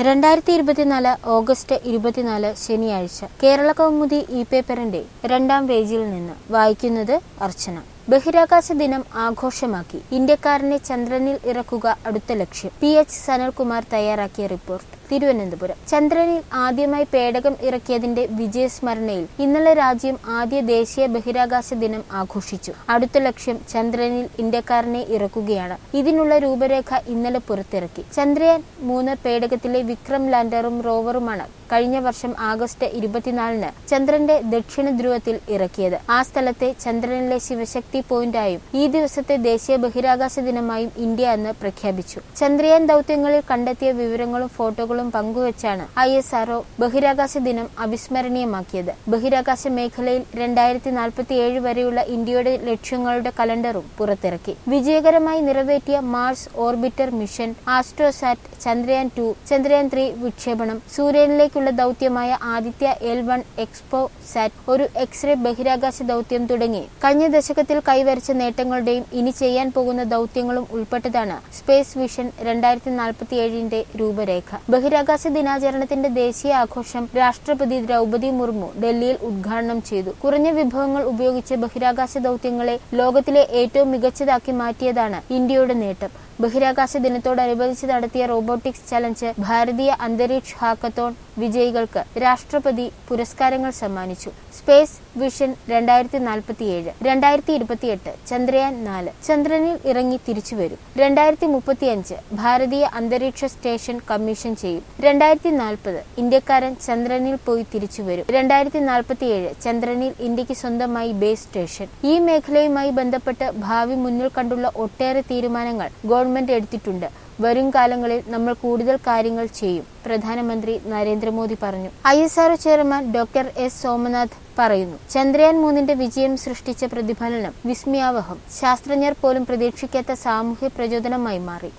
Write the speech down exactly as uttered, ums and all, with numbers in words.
രണ്ടായിരത്തി ഇരുപത്തിനാല് ഓഗസ്റ്റ് ഇരുപത്തിനാല് ശനിയാഴ്ച കേരള കൗമുദി ഇ പേപ്പറിന്റെ രണ്ടാം പേജിൽ നിന്ന് വായിക്കുന്നത് അർച്ചന. ബഹിരാകാശ ദിനം ആഘോഷമാക്കി. ഇന്ത്യക്കാരനെ ചന്ദ്രനിൽ ഇറക്കുക അടുത്ത ലക്ഷ്യം. പി എച്ച് സനൽകുമാർ തയ്യാറാക്കിയ റിപ്പോർട്ട്. തിരുവനന്തപുരം. ചന്ദ്രനിൽ ആദ്യമായി പേടകം ഇറക്കിയതിന്റെ വിജയസ്മരണയിൽ ഇന്നലെ രാജ്യം ആദ്യ ദേശീയ ബഹിരാകാശ ദിനം ആഘോഷിച്ചു. അടുത്ത ലക്ഷ്യം ചന്ദ്രനിൽ ഇന്ത്യക്കാരനെ ഇറക്കുകയാണ്. ഇതിനുള്ള രൂപരേഖ ഇന്നലെ പുറത്തിറക്കി. ചന്ദ്രയാൻ മൂന്ന് പേടകത്തിലെ വിക്രം ലാൻഡറും റോവറുമാണ് കഴിഞ്ഞ വർഷം ആഗസ്റ്റ് ഇരുപത്തിനാലിന് ചന്ദ്രന്റെ ദക്ഷിണ ധ്രുവത്തിൽ ഇറക്കിയത്. ആ സ്ഥലത്തെ ചന്ദ്രനിലെ ശിവശക്തി പോയിന്റായും ഈ ദിവസത്തെ ദേശീയ ബഹിരാകാശ ദിനമായും ഇന്ത്യ അന്ന് പ്രഖ്യാപിച്ചു. ചന്ദ്രയാൻ ദൌത്യങ്ങളിൽ കണ്ടെത്തിയ വിവരങ്ങളും ഫോട്ടോകളും പങ്കുവച്ചാണ് ഐ എസ് ആർഒ ബഹിരാകാശ ദിനം അവിസ്മരണീയമാക്കിയത്. ബഹിരാകാശ മേഖലയിൽ രണ്ടായിരത്തി നാൽപ്പത്തി ഏഴ് വരെയുള്ള ഇന്ത്യയുടെ ലക്ഷ്യങ്ങളുടെ കലണ്ടറും പുറത്തിറക്കി. വിജയകരമായി നിറവേറ്റിയ Mars orbiter mission, AstroSat, Chandrayaan two, Chandrayaan three വിക്ഷേപണം, സൂര്യനിലേക്കുള്ള ദൌത്യമായ Aditya L one XPoSat, ഒരു എക്സ്റേ ബഹിരാകാശ ദൌത്യം തുടങ്ങി കഴിഞ്ഞ ദശകത്തിൽ കൈവരിച്ച നേട്ടങ്ങളുടെയും ഇനി ചെയ്യാൻ പോകുന്ന ദൌത്യങ്ങളും ഉൾപ്പെട്ടതാണ് സ്പേസ് വിഷൻ രണ്ടായിരത്തി നാൽപ്പത്തി ഏഴിന്റെ രൂപരേഖ. ബഹിരാകാശ ദിനാചരണത്തിന്റെ ദേശീയ ആഘോഷം രാഷ്ട്രപതി ദ്രൗപദി മുർമു ഡൽഹിയിൽ ഉദ്ഘാടനം ചെയ്തു. കുറഞ്ഞ വിഭവങ്ങൾ ഉപയോഗിച്ച് ബഹിരാകാശ ദൌത്യങ്ങളെ ലോകത്തിലെ ഏറ്റവും മികച്ചതാക്കി മാറ്റിയതാണ് ഇന്ത്യയുടെ നേട്ടം. ബഹിരാകാശ ദിനത്തോടനുബന്ധിച്ച് നടത്തിയ റോബോട്ടിക്സ് ചലഞ്ച് ഭാരതീയ അന്തരീക്ഷ ഹാക്കത്തോൺ വിജയികൾക്ക് രാഷ്ട്രപതി പുരസ്കാരങ്ങൾ സമ്മാനിച്ചു. സ്പേസ് വിഷൻ രണ്ടായിരത്തി നാൽപ്പത്തിയേഴ് രണ്ടായിരത്തി ഇരുപത്തിയെട്ട് ചന്ദ്രയാൻ നാല് ചന്ദ്രനിൽ ഇറങ്ങി തിരിച്ചുവരും. രണ്ടായിരത്തി മുപ്പത്തിയഞ്ച് ഭാരതീയ അന്തരീക്ഷ സ്റ്റേഷൻ കമ്മീഷൻ ചെയ്യും. രണ്ടായിരത്തി നാൽപ്പത് ഇന്ത്യക്കാരൻ ചന്ദ്രനിൽ പോയി തിരിച്ചുവരും. രണ്ടായിരത്തി നാൽപ്പത്തിയേഴ് ചന്ദ്രനിൽ ഇന്ത്യക്ക് സ്വന്തമായി ബേസ് സ്റ്റേഷൻ. ഈ മേഖലയുമായി ബന്ധപ്പെട്ട് ഭാവി മുന്നിൽ കണ്ടുള്ള ഒട്ടേറെ തീരുമാനങ്ങൾ ഗവൺമെന്റ് എടുത്തിട്ടുണ്ട്. വരും കാലങ്ങളിൽ നമ്മൾ കൂടുതൽ കാര്യങ്ങൾ ചെയ്യും, പ്രധാനമന്ത്രി നരേന്ദ്രമോദി പറഞ്ഞു. I S R O chairman doctor S Somnath പറയുന്നു. ചന്ദ്രയാൻ മൂന്നിന്റെ വിജയം സൃഷ്ടിച്ച പ്രതിഫലനം വിസ്മയാവഹം. ശാസ്ത്രജ്ഞർ പോലും പ്രതീക്ഷിക്കാത്ത സാമൂഹ്യ പ്രചോദനമായി മാറി.